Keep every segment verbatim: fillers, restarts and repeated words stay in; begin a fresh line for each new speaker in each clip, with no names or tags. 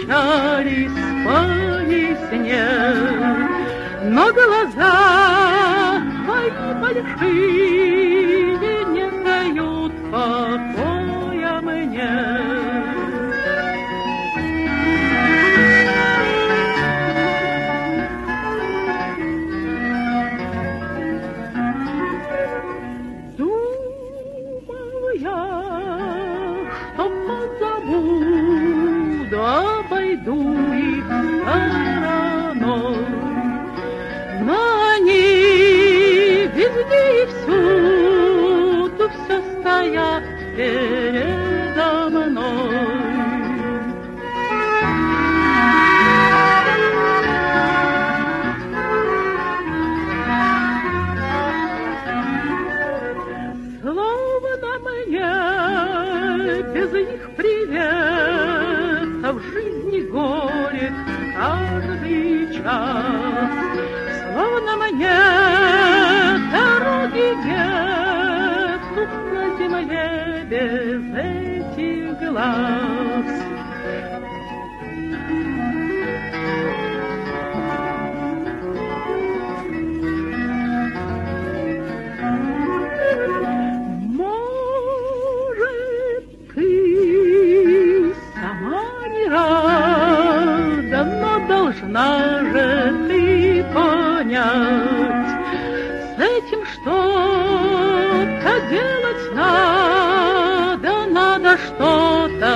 умчались по весне, но глаза твои большие не дают покоя мне. Обойду их стороной, но они везде и всюду все стоят передо мной. Словно мне без их привета в жизни горек каждый час, словно мне дороги нету на земле без этих глаз. Должна же ты понять, с этим что-то делать надо, надо что-то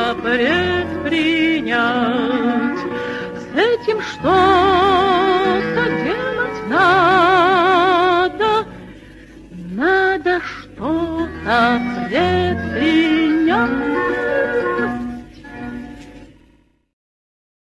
предпринять. С этим что-то делать надо, надо что-то предпринять.